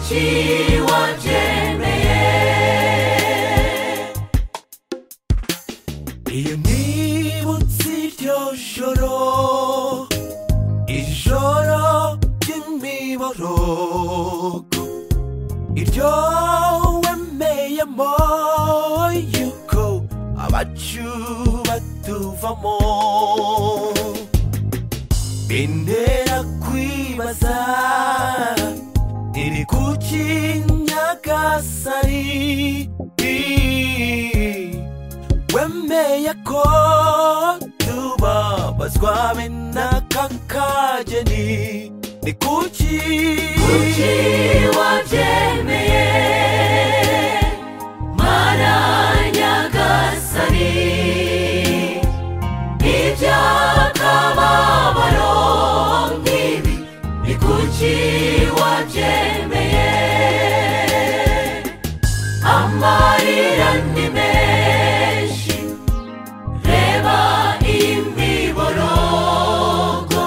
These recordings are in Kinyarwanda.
kuki wabyemeye. Iyo nibutse iryo joro, ijoro ry'imiborogo, iryo wemeyemo yuko abacu batuvamo, bintera kwibaza iri kuki Nyagasani wemeye ko tubabazwa n'aka kageni. Ni kuki wabyemeye Mana Nyagasani, iby'akababaro nk'ibi ni kuki wabyemeye. Amarira ni menshi, reba imiborogo,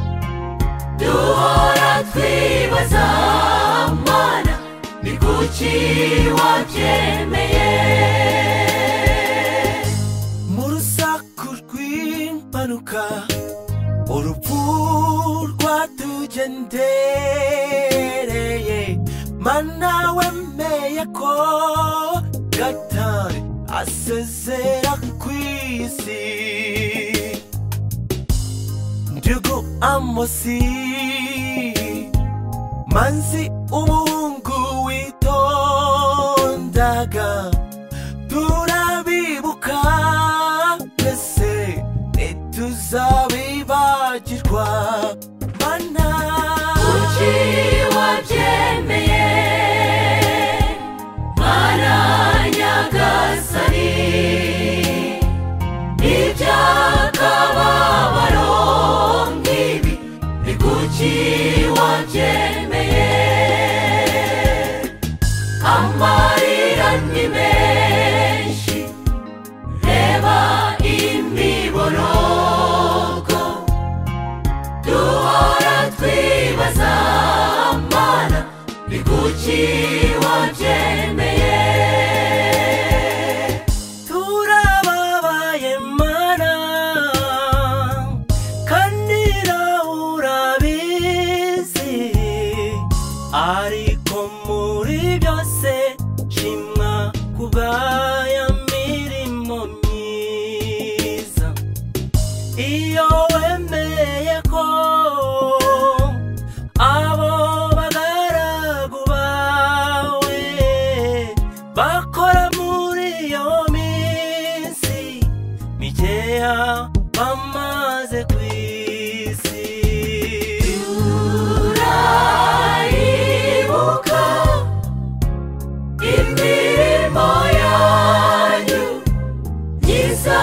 duhora twibaza Mana ni kuki wabyemeye. mu rusaku rw'impanuka urupfu rwatugendereye, Mana wemeye ko Gatari asezera kw'isi. Ndugu Amosi, Manzi umuhungu witondaga, turabibuka twese ntituzabibagirwa. Mana kuki wabyemeye Mana Nyagasani, iby'akababaro nk'ibi ni kuki wabyemeye. Amarira ni menshi, reba imiborogo, duhora twibaza Mana ni kuki wabyemeye. turababaye Mana, kandi nawe urabizi, ariko muri byose shimwa kubw'aya mirimo myiza. Iyo wemeye ko abo bagaragu bawe bakora muri iyo minsi mikeya bamaze ku isi, turayibuka imirimo yanyu myiza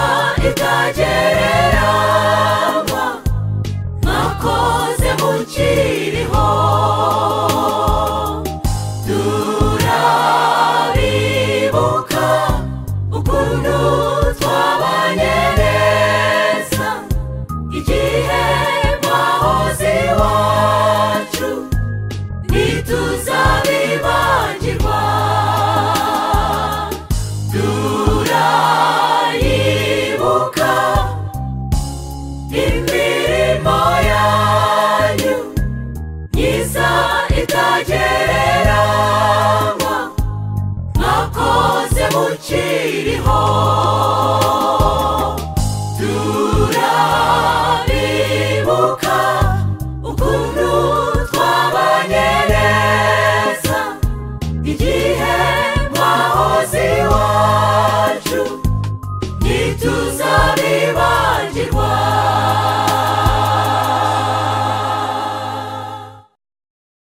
itagereranywa mwakoze mukiriho. Turabibuka ukuntu twabanye neza igihe mwahoze iwacu, ntituzabibagirwa. Turayibuka imirimo yanyu myiza itagereranywa mwakoze mukiriho.